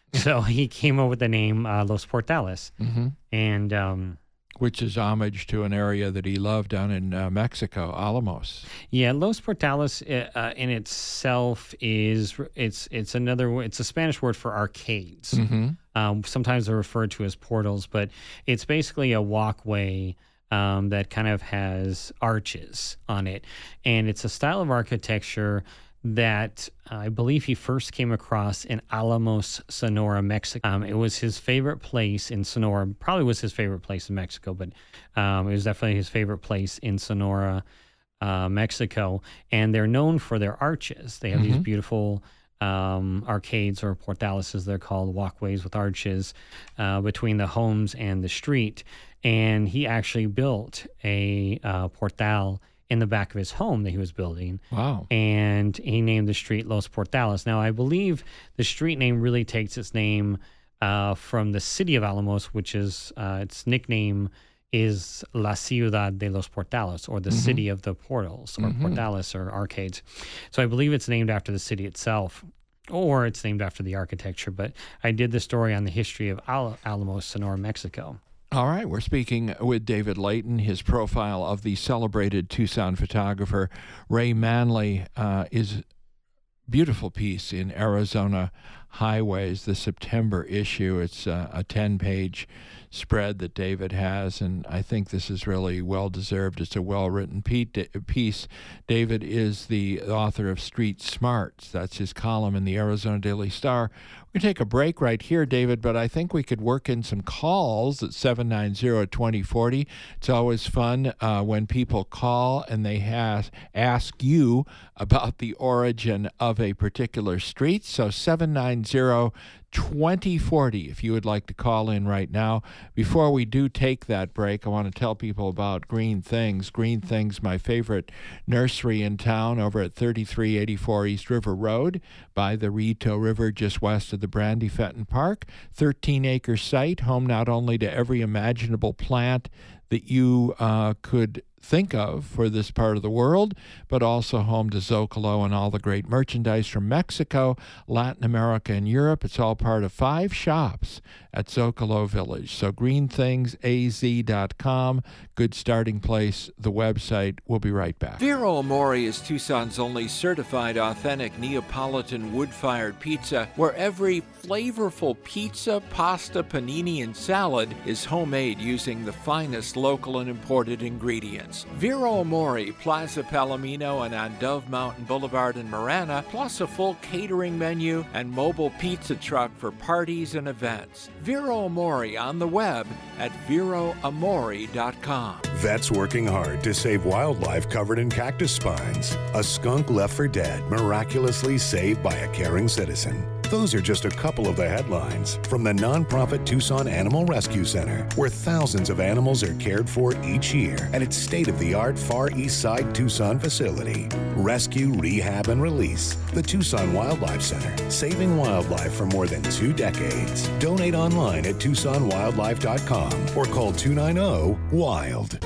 Speaker 13: So he came up with the name uh, Los Portales.
Speaker 2: Mm-hmm.
Speaker 13: And um,
Speaker 2: which is homage to an area that he loved down in uh, Mexico, Alamos.
Speaker 13: Yeah, Los Portales uh, in itself is it's it's another it's a Spanish word for arcades.
Speaker 2: Mm-hmm.
Speaker 13: Um, sometimes they're referred to as portals, but it's basically a walkway um, that kind of has arches on it, and it's a style of architecture that I believe he first came across in Alamos, Sonora, Mexico. Um, it was his favorite place in Sonora. Probably was his favorite place in Mexico, but um, it was definitely his favorite place in Sonora, uh, Mexico. And they're known for their arches. They have mm-hmm. these beautiful um, arcades, or portales as they're called, walkways with arches uh, between the homes and the street. And he actually built a uh, portal in the back of his home that he was building.
Speaker 2: Wow.
Speaker 13: And he named the street Los Portales. Now, I believe the street name really takes its name uh, from the city of Alamos, which is, uh, its nickname is La Ciudad de los Portales, or the mm-hmm. city of the portals, or mm-hmm. portales, or arcades. So I believe it's named after the city itself, or it's named after the architecture. But I did the story on the history of Al- Alamos, Sonora, Mexico.
Speaker 2: All right, we're speaking with David Layton. His profile of the celebrated Tucson photographer Ray Manley uh, is a beautiful piece in Arizona Highways, the September issue. It's uh, a ten-page spread that David has, and I think this is really well-deserved. It's a well-written piece. David is the author of Street Smarts. That's his column in the Arizona Daily Star. We're going to take a break right here, David, but I think we could work in some calls at seven nine zero, two zero four zero. It's always fun uh, when people call and they has, ask you about the origin of a particular street. So seven nine zero, two zero four zero if you would like to call in right now. Before we do take that break, I want to tell people about Green Things. Green Things, my favorite nursery in town, over at thirty-three eighty-four East River Road by the Rito River, just west of the Brandy Fenton Park. thirteen acre site, home not only to every imaginable plant that you uh, could think of for this part of the world, but also home to Zocalo and all the great merchandise from Mexico, Latin America, and Europe. It's all part of five shops at Zocalo Village. So green things a z dot com, good starting place, the website. We'll be right back.
Speaker 8: Vero Amore is Tucson's only certified authentic Neapolitan wood-fired pizza, where every flavorful pizza, pasta, panini, and salad is homemade using the finest local and imported ingredients. Vero Amore, Plaza Palomino, and on Dove Mountain Boulevard in Marana, plus a full catering menu and mobile pizza truck for parties and events. Vero Amore on the web at vero amore dot com.
Speaker 14: Vets working hard to save wildlife covered in cactus spines. A skunk left for dead, miraculously saved by a caring citizen. Those are just a couple of the headlines from the nonprofit Tucson Animal Rescue Center, where thousands of animals are cared for each year at its state-of-the-art Far East Side Tucson facility. Rescue, rehab, and release. The Tucson Wildlife Center, saving wildlife for more than two decades. Donate online at tucson wildlife dot com or call two nine zero, WILD.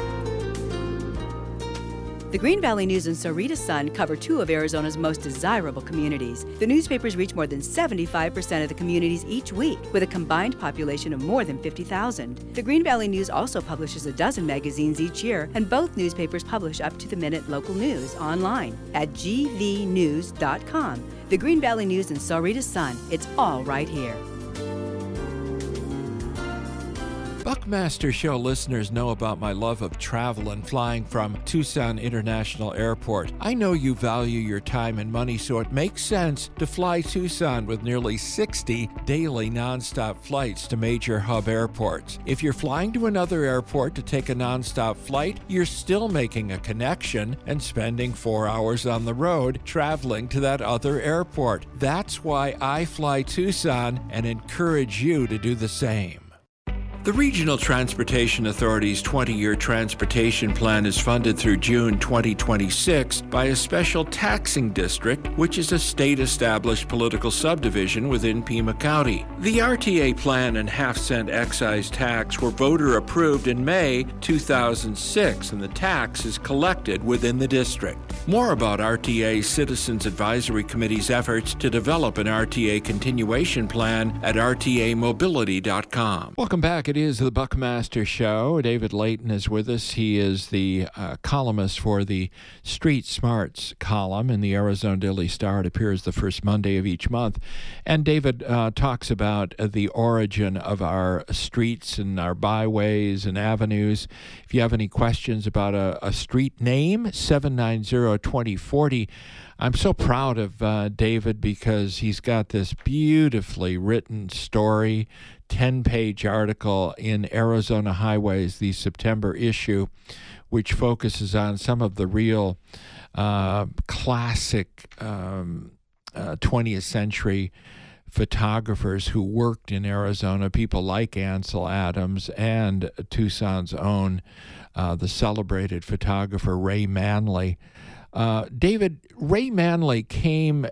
Speaker 15: The Green Valley News and Sahuarita Sun cover two of Arizona's most desirable communities. The newspapers reach more than seventy-five percent of the communities each week, with a combined population of more than fifty thousand. The Green Valley News also publishes a dozen magazines each year, and both newspapers publish up-to-the-minute local news online at g v news dot com. The Green Valley News and Sahuarita Sun, it's all right here.
Speaker 2: Buckmaster Show listeners know about my love of travel and flying from Tucson International Airport. I know you value your time and money, so it makes sense to fly Tucson with nearly sixty daily nonstop flights to major hub airports. If you're flying to another airport to take a nonstop flight, you're still making a connection and spending four hours on the road traveling to that other airport. That's why I fly Tucson and encourage you to do the same.
Speaker 8: The Regional Transportation Authority's twenty-year transportation plan is funded through June twenty twenty-six by a special taxing district, which is a state-established political subdivision within Pima County. The R T A plan and half-cent excise tax were voter-approved in May two thousand six, and the tax is collected within the district. More about R T A Citizens Advisory Committee's efforts to develop an R T A continuation plan at r t a mobility dot com.
Speaker 2: Welcome back. It is the Buckmaster Show. David Layton is with us. He is the uh, columnist for the Street Smarts column in the Arizona Daily Star. It appears the first Monday of each month. And David uh, talks about uh, the origin of our streets and our byways and avenues. If you have any questions about a, a street name, seven nine zero, two zero four zero. I'm so proud of uh, David because he's got this beautifully written story, ten-page article in Arizona Highways, the September issue, which focuses on some of the real uh, classic um, uh, twentieth century photographers who worked in Arizona, people like Ansel Adams and Tucson's own, uh, the celebrated photographer Ray Manley. Uh, David, Ray Manley came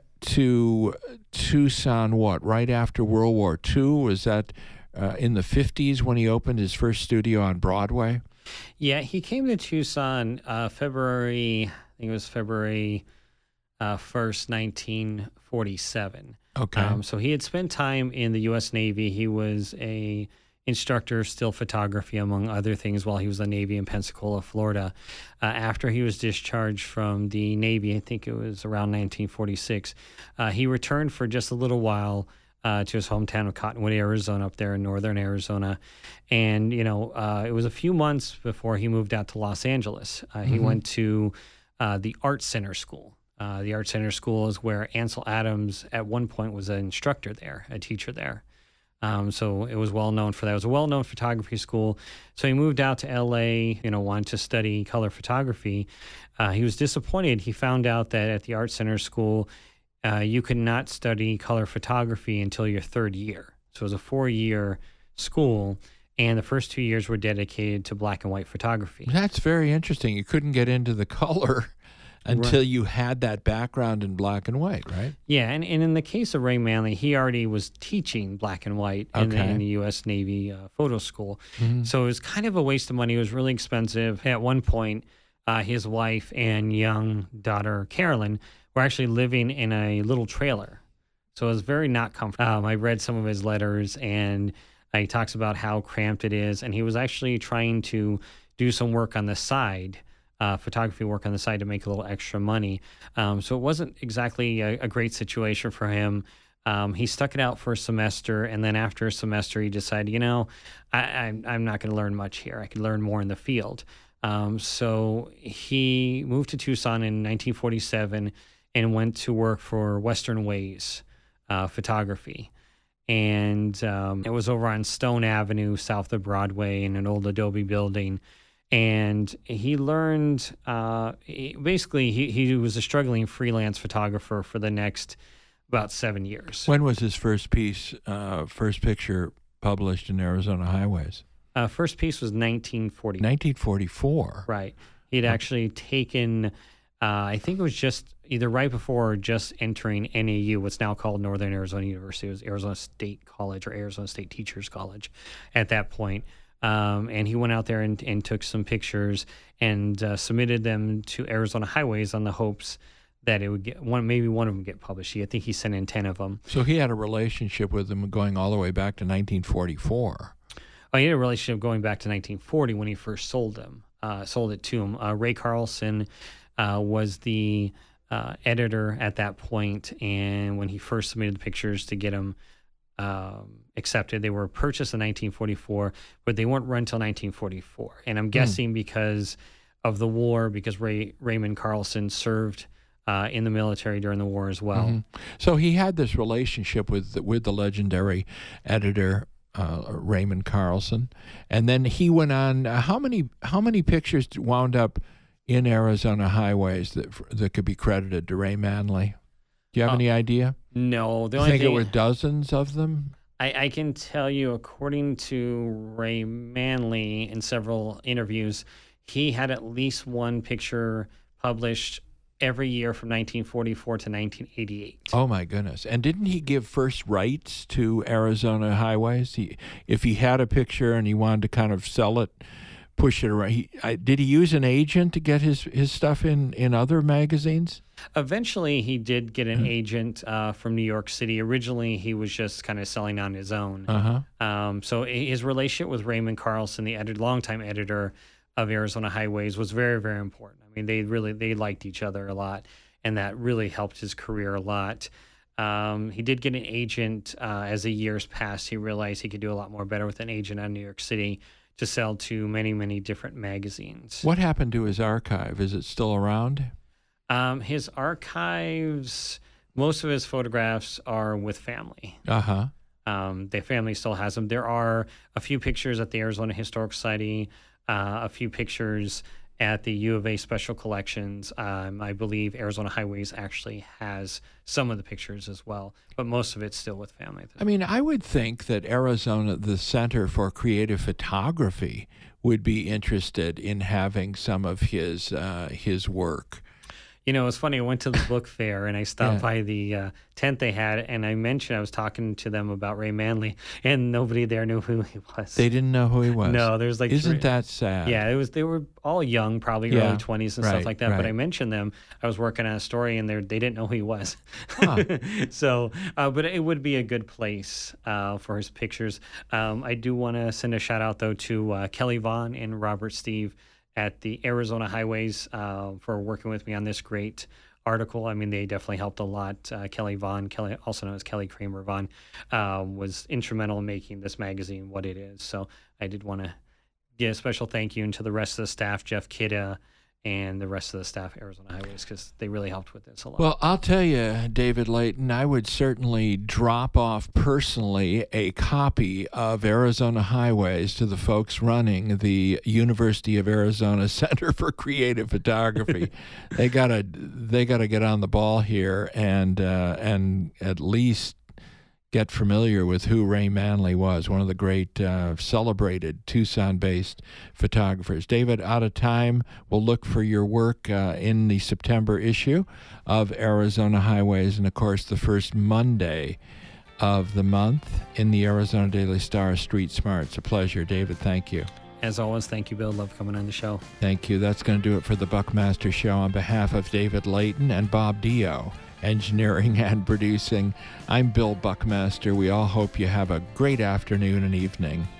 Speaker 2: to Tucson, what, right after World War Two? Was that uh, in the fifties when he opened his first studio on Broadway?
Speaker 13: Yeah, he came to Tucson uh, February, I think it was February uh, first, nineteen forty-seven.
Speaker 2: Okay.
Speaker 13: Um, so he had spent time in the U S Navy. He was a instructor of still photography, among other things, while he was in the Navy in Pensacola, Florida. Uh, after he was discharged from the Navy, I think it was around nineteen forty-six, uh, he returned for just a little while uh, to his hometown of Cottonwood, Arizona, up there in northern Arizona. And, you know, uh, it was a few months before he moved out to Los Angeles. Uh, he
Speaker 2: Mm-hmm.
Speaker 13: went to uh, the Art Center School. Uh, the Art Center School is where Ansel Adams at one point was an instructor there, a teacher there. Um, so it was well known for that. It was a well-known photography school. So he moved out to L A, you know, wanted to study color photography. Uh, he was disappointed. He found out that at the Art Center School, uh, you could not study color photography until your third year. So it was a four-year school, and the first two years were dedicated to black and white photography.
Speaker 2: That's very interesting. You couldn't get into the color until
Speaker 13: Right.
Speaker 2: you had that background in black and white, right?
Speaker 13: Yeah, and, and in the case of Ray Manley, he already was teaching black and white in, the,
Speaker 2: Okay.
Speaker 13: in the U S Navy uh, photo school.
Speaker 2: Mhm.
Speaker 13: So it was kind of a waste of money. It was really expensive. At one point, uh, his wife and young daughter, Carolyn, were actually living in a little trailer. So it was very not comfortable. Um, I read some of his letters, and uh, he talks about how cramped it is. And he was actually trying to do some work on the side, Uh, photography work on the side to make a little extra money. Um, so it wasn't exactly a, a great situation for him. Um, he stuck it out for a semester, and then after a semester, he decided, you know, I, I'm, I'm not going to learn much here. I could learn more in the field. Um, so he moved to Tucson in nineteen forty-seven and went to work for Western Ways uh, Photography. And um, it was over on Stone Avenue, south of Broadway, in an old Adobe building. And he learned, uh, he, basically, he, he was a struggling freelance photographer for the next about seven years.
Speaker 2: When was his first piece, uh, first picture published in Arizona Highways?
Speaker 13: Uh, first piece was nineteen forty.
Speaker 2: nineteen forty-four.
Speaker 13: Right. He'd actually taken, uh, I think it was just either right before or just entering N A U, what's now called Northern Arizona University. It was Arizona State College or Arizona State Teachers College at that point. Um, and he went out there and, and took some pictures and uh, submitted them to Arizona Highways on the hopes that it would get one, maybe one of them get published. I think he sent in ten of them.
Speaker 2: So he had a relationship with them going all the way back to nineteen forty-four.
Speaker 13: Oh, he had a relationship going back to nineteen forty when he first sold them, uh, sold it to him. Uh, Ray Carlson uh, was the uh, editor at that point, and when he first submitted the pictures to get them um, accepted, they were purchased in nineteen forty-four, but they weren't run until nineteen forty-four. And I'm guessing because of the war, because Ray Raymond Carlson served uh, in the military during the war as well.
Speaker 2: Mm-hmm. So he had this relationship with with the legendary editor uh, Raymond Carlson, and then he went on. Uh, how many how many pictures wound up in Arizona Highways that that could be credited to Ray Manley? Do you have
Speaker 13: Uh,
Speaker 2: any idea?
Speaker 13: No, the
Speaker 2: I
Speaker 13: only
Speaker 2: think
Speaker 13: thing
Speaker 2: it were dozens of them.
Speaker 13: I, I can tell you, according to Ray Manley in several interviews, he had at least one picture published every year from nineteen forty-four to nineteen eighty-eight.
Speaker 2: Oh, my goodness. And didn't he give first rights to Arizona Highways? He, if he had a picture and he wanted to kind of sell it, push it around, he, I, did he use an agent to get his, his stuff in, in other magazines?
Speaker 13: Eventually, he did get an agent uh, from New York City. Originally, he was just kind of selling on his own.
Speaker 2: Uh-huh.
Speaker 13: Um, so his relationship with Raymond Carlson, the edit- longtime editor of Arizona Highways, was very, very important. I mean, they really they liked each other a lot, and that really helped his career a lot. Um, he did get an agent uh, as the years passed. He realized he could do a lot more better with an agent out of New York City to sell to many, many different magazines.
Speaker 2: What happened to his archive? Is it still around?
Speaker 13: Um, his archives, most of his photographs are with family.
Speaker 2: Uh-huh.
Speaker 13: Um, the family still has them. There are a few pictures at the Arizona Historical Society, uh, a few pictures at the U of A Special Collections. Um, I believe Arizona Highways actually has some of the pictures as well, but most of it's still with family.
Speaker 2: I mean, I would think that Arizona, the Center for Creative Photography, would be interested in having some of his uh, his work.
Speaker 13: You know, it's funny. I went to the book fair and I stopped
Speaker 2: Yeah.
Speaker 13: by the uh, tent they had, and I mentioned I was talking to them about Ray Manley, and nobody there knew who he was.
Speaker 2: They didn't know who he was.
Speaker 13: No, there's like
Speaker 2: Isn't
Speaker 13: three-
Speaker 2: that sad?
Speaker 13: Yeah, it was. They were all young, probably
Speaker 2: Yeah,
Speaker 13: early twenties and
Speaker 2: right,
Speaker 13: stuff like that. But
Speaker 2: right.
Speaker 13: I mentioned them. I was working on a story, and they they didn't know who he was.
Speaker 2: Huh.
Speaker 13: so, uh, but it would be a good place uh, for his pictures. Um, I do want to send a shout out though to uh, Kelly Vaughn and Robert Steve at the Arizona Highways uh, for working with me on this great article. I mean, they definitely helped a lot. Uh, Kelly Vaughn, Kelly, also known as Kelly Kramer Vaughn, uh, was instrumental in making this magazine what it is. So I did want to give a special thank you to the rest of the staff, Jeff Kidda, and the rest of the staff at Arizona Highways, because they really helped with this a lot.
Speaker 2: Well, I'll tell you, David Layton, I would certainly drop off personally a copy of Arizona Highways to the folks running the University of Arizona Center for Creative Photography. they gotta, they gotta get on the ball here and uh, and at least get familiar with who Ray Manley was, one of the great uh, celebrated Tucson-based photographers. David, out of time, we'll look for your work uh, in the September issue of Arizona Highways, and of course the first Monday of the month in the Arizona Daily Star, Street Smart. It's a pleasure, David. Thank you.
Speaker 13: As always, thank you, Bill. Love coming on the show.
Speaker 2: Thank you. That's going to do it for the Buckmaster Show. On behalf of David Layton and Bob Dio, engineering and producing, I'm Bill Buckmaster. We all hope you have a great afternoon and evening.